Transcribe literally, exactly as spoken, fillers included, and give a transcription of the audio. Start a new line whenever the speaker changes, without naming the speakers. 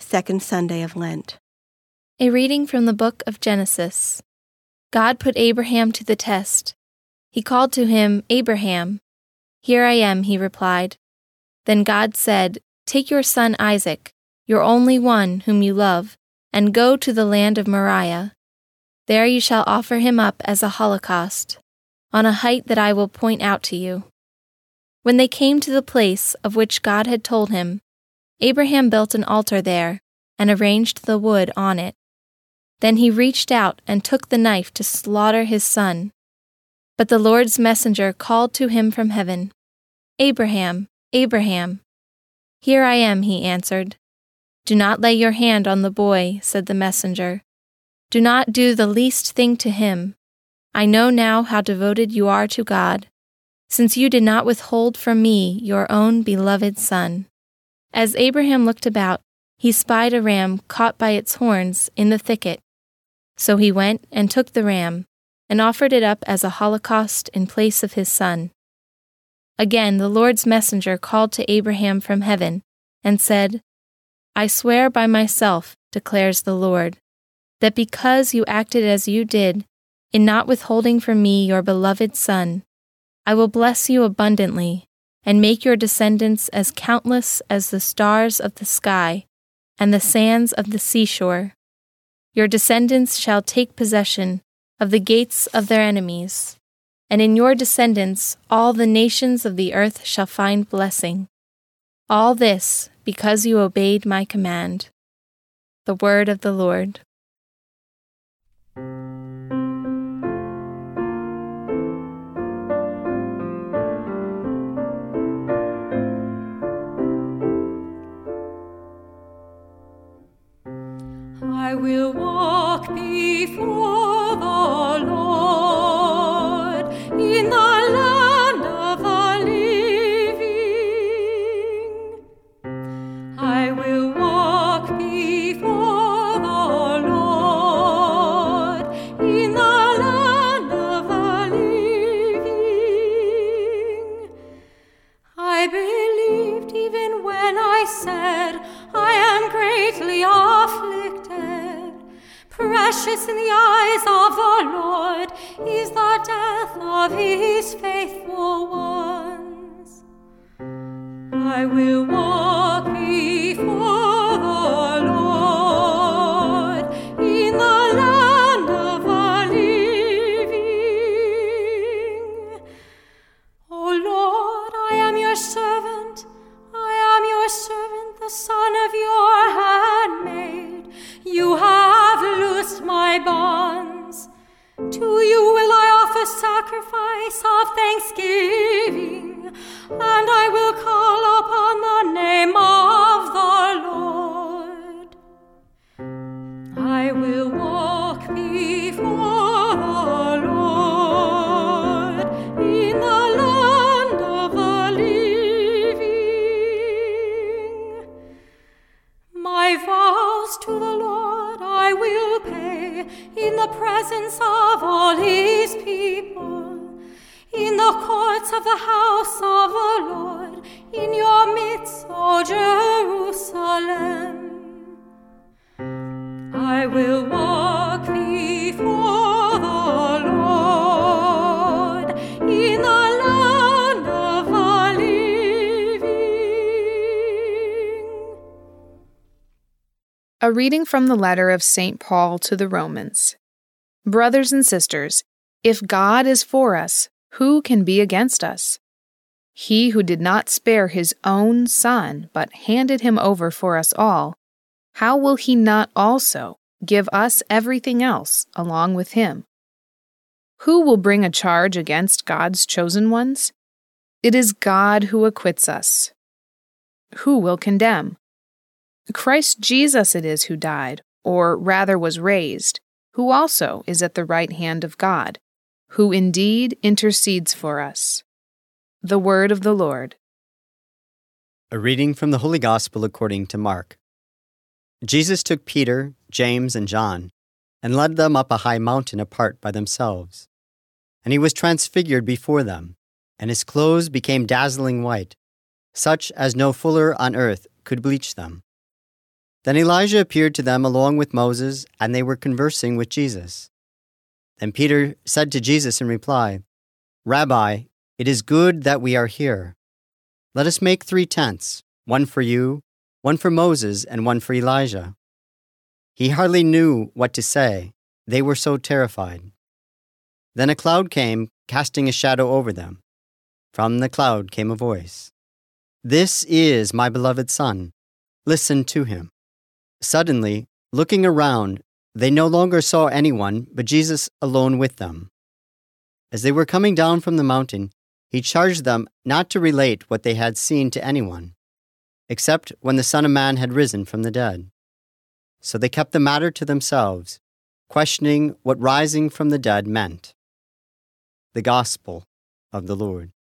second Sunday of Lent.
A reading from the book of Genesis. God put Abraham to the test. He called to him, "Abraham." "Here I am," he replied. Then God said, "Take your son Isaac, your only one whom you love, and go to the land of Moriah. There you shall offer him up as a holocaust, on a height that I will point out to you." When they came to the place of which God had told him, Abraham built an altar there and arranged the wood on it. Then he reached out and took the knife to slaughter his son. But the Lord's messenger called to him from heaven, "Abraham, Abraham." "Here I am," he answered. "Do not lay your hand on the boy," said the messenger. "Do not do the least thing to him. I know now how devoted you are to God, since you did not withhold from me your own beloved son." As Abraham looked about, he spied a ram caught by its horns in the thicket. So he went and took the ram, and offered it up as a holocaust in place of his son. Again the Lord's messenger called to Abraham from heaven, and said, "I swear by myself, declares the Lord, that because you acted as you did, in not withholding from me your beloved son, I will bless you abundantly, and make your descendants as countless as the stars of the sky and the sands of the seashore. Your descendants shall take possession of the gates of their enemies, and in your descendants all the nations of the earth shall find blessing. All this because you obeyed my command." The word of the Lord.
I will walk before the Lord in the land of the living. I will walk before the Lord in the land of the living. I believed even when I said, I am greatly afflicted. Precious in the eyes of the Lord is the death of his faithful ones. I will walk before the Lord in the land of the living. O Lord, I am your servant, I am your servant, the son of your handmaid. You have loosed my bonds. To you will I offer sacrifice of thanksgiving, and I will call upon the name of the Lord. I will walk before the Lord in the land of the living. My vows to the Lord I will pay in the presence of all his people, in the courts of the house of the Lord, in your midst, O Jerusalem. I will walk before the Lord in the land of the living.
A reading from the letter of Saint Paul to the Romans. Brothers and sisters, if God is for us, who can be against us? He who did not spare his own son, but handed him over for us all, how will he not also give us everything else along with him? Who will bring a charge against God's chosen ones? It is God who acquits us. Who will condemn? Christ Jesus it is who died, or rather was raised, who also is at the right hand of God, who indeed intercedes for us. The word of the Lord.
A reading from the Holy Gospel according to Mark. Jesus took Peter, James, and John, and led them up a high mountain apart by themselves. And he was transfigured before them, and his clothes became dazzling white, such as no fuller on earth could bleach them. Then Elijah appeared to them along with Moses, and they were conversing with Jesus. Then Peter said to Jesus in reply, "Rabbi, it is good that we are here. Let us make three tents, one for you, one for Moses, and one for Elijah." He hardly knew what to say. They were so terrified. Then a cloud came, casting a shadow over them. From the cloud came a voice, "This is my beloved Son. Listen to him." Suddenly, looking around, they no longer saw anyone but Jesus alone with them. As they were coming down from the mountain, he charged them not to relate what they had seen to anyone, except when the Son of Man had risen from the dead. So they kept the matter to themselves, questioning what rising from the dead meant. The Gospel of the Lord.